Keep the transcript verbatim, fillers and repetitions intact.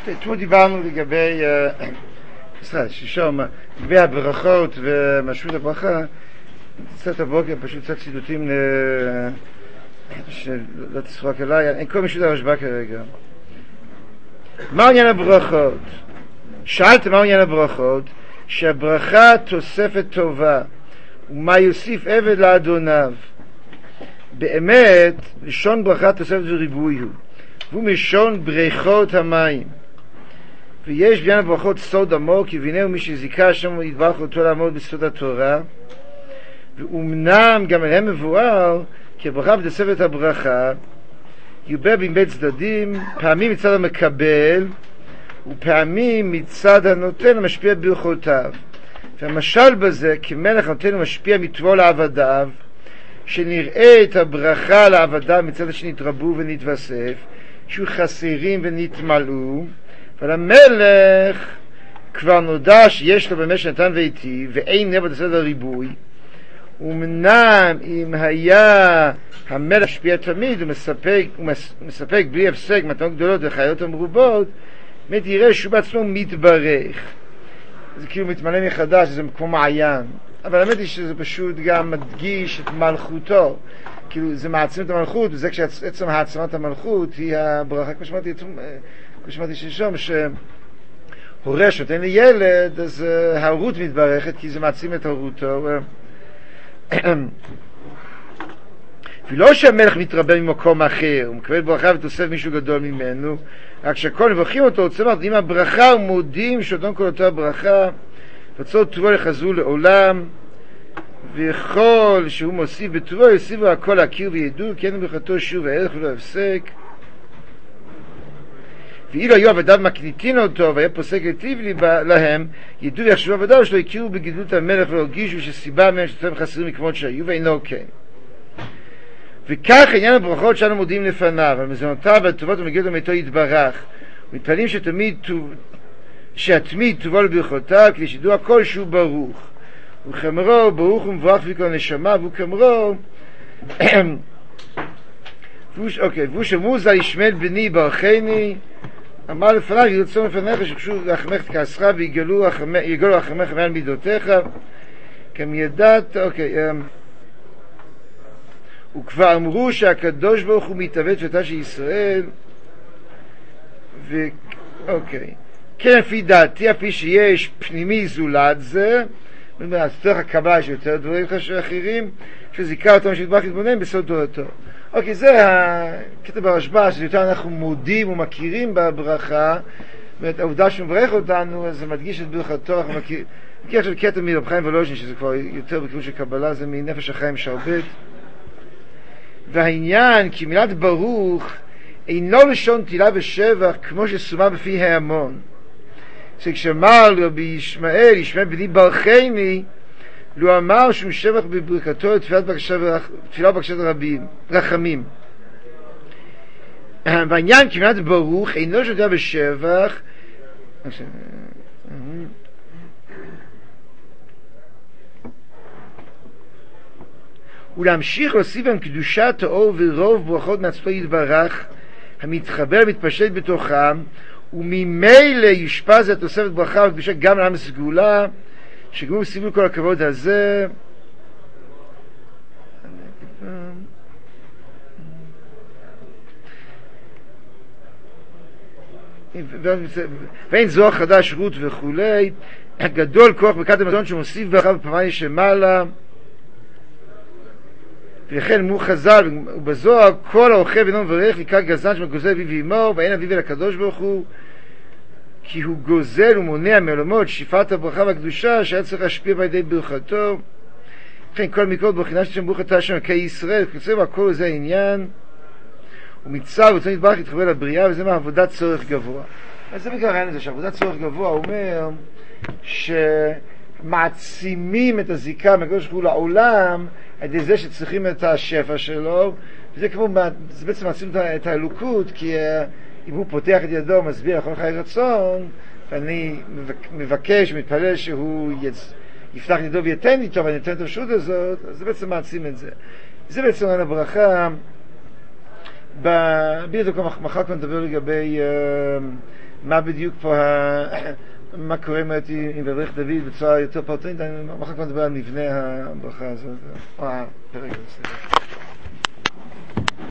אתמול דיברנו לגבי, סליחה, שלשום, לגבי הברכות ומשמעות הברכה. קצת הבוקר פשוט קצת ציטוטים שלא תסרוק עליי, אין כל משהו הרשב"א כרגע. מה עניין הברכות? שאלת מה עניין הברכות? שהברכה תוספת טובה, ומה יוסיף עבד לאדוניו. באמת, לשון ברכה תוספת וריבוי הוא, והוא משון בריכות המים. ויש בעניין הברכות סוד עמוק, כי והנהו מי שזיכה השם יתברך אותו לעמוד בסוד התורה, ואומנם גם עליהם מבואר כי הברכה ותוספת הברכה יובר מבית צדדים, פעמים מצד המקבל ופעמים מצד הנותן המשפיע ברכותיו. והמשל בזה, כמלך נותן ומשפיע מטבעו לעבדיו, שנראה את הברכה לעבדיו מצד שנתרבו ונתווסף, שיהיו חסרים ונתמלאו, אבל המלך כבר נודע שיש לו במה שנתן והיטיב, ואין נבט הסדר הריבוי. ומנם אם היה המלך משפיע תמיד ומספק, ומספק בלי הפסק מתנות גדולות וחיות המרובות, באמת יראה שהוא בעצמו מתברך. זה כאילו מתמלא מחדש, זה כמו מעיין. אבל האמת היא שזה פשוט גם מדגיש את מלכותו. כאילו זה מעצים את המלכות, וזה כשעצם העצמת המלכות היא הברכה, כמו שמעתי, כמו שמעתי שלשום, שהורה שנותן לי ילד, אז ההורות מתברכת, כי זה מעצים את הורותו. ולא שהמלך מתרבה ממקום אחר, הוא מקבל ברכה ותוסף מישהו גדול ממנו, רק שהכל מברכים אותו, רוצה לומר, עם הברכה ומודים שאותו כל אותה ברכה, רצות טובו לחזרו לעולם, וכל שהוא מוסיף בטובו יוסיפו הכל להכיר וידעו, כי אין ברכתו שוב הערך ולא הפסק. ואילו היו עבדיו מקניטין אותו והיה פוסק היטיב להם, ידעו ויחשבו עבדיו שלא הכירו בגדלות המלך ולא הרגישו שסיבה מהם שתותם חסרים מכמות שהיו, ואינו כן. וכך עניין הברכות שאנו מודים לפניו על מזונותיו והטובות ומגיעות למיתו יתברך, ומתפעלים שתמיד שהתמיד טובו לברכותיו כדי שידעו הכל שהוא ברוך. וכמרו ברוך ומבורך וכל נשמה, והוא כמרו והוא שמור זל ישמל בני ברכני, אמר לפניו ירצון לפניך שקשור לחמך כעשך ויגלו לחמך מעל מידותיך כם ידעת. אוקיי, וכבר אמרו שהקדוש ברוך הוא מתאבד תפילתה של ישראל, ואוקיי, כן לפי דעתי אפי שיש פנימי זולת זה, אז תוך הקבלה יש יותר דברים אחרים שזיכה אותם שיתברך להתבונן בסוד תורתו. אוקיי, זה הקטע ברשב"א, שיותר אנחנו מודים ומכירים בברכה, ואת העובדה שמברך אותנו, אז זה מדגיש את ברכתו. אנחנו מכיר, מכיר עכשיו קטע מרב חיים ולוז'ין, שזה כבר יותר בכיוון של קבלה, זה מנפש החיים שרבט. והעניין, כי מילת ברוך אינו לשון תהילה ושבח, כמו שסומה בפי ההמון. שכשאמר רבי ישמעאל, ישמעאל בני ברכני, לא אמר שהוא שבח בברכתו לתפילת בקשת רבים, רחמים. והעניין כמעט ברוך אינו שותף בשבח, ולהמשיך להוסיף עם קדושת האור ורוב ברכות מעצמו יתברך, המתחבר ומתפשט בתוכם, וממילא יושפע זה תוספת ברכה וקדושה גם לעם הסגולה, שגמור וסיבול כל הכבוד הזה. ואין זוהר חדש רות וכולי, גדול כוח ברכת המזון שמוסיף ברכה בפעמיים שמעלה. ולכן מו חז"ל ובזוהר כל האוכל ואינו מברך לקרא גזלן שמגוזל אביו ואמו, ואין אביו אל הקדוש ברוך הוא, כי הוא גוזל ומונע מעולמות שפעת הברכה והקדושה שהיה צריך להשפיע בידי ברכתו. לכן כל מקרות ברכינה של ברוך אתה השם אלוקי ישראל, כיוצא והכל זה העניין, ומצווה ורצון יתברך להתחבר לבריאה, וזה מהעבודת צורך גבוה. אז זה בעיקר העניין הזה, שעבודת צורך גבוה אומר שמעצימים את הזיקה מהקדוש ברוך הוא לעולם על ידי זה שצריכים את השפע שלו, וזה כמו, זה בעצם מעצים את האלוקות, כי אם הוא פותח את ידו ומסביר לכל חיי רצון, ואני מבקש ומתפלל שהוא יצ... יפתח את ידו ויתן לי טוב, ואני אתן את הרשות הזאת, אז זה בעצם מעצים את זה. זה בעצם על הברכה. בבידוק מחר כאן נדבר לגבי מה בדיוק פה, מה קורה עם בברך דוד בצורה יותר פרטנית, אני מחר כבר מדבר על מבנה הברכה הזאת, או הפרק הזה.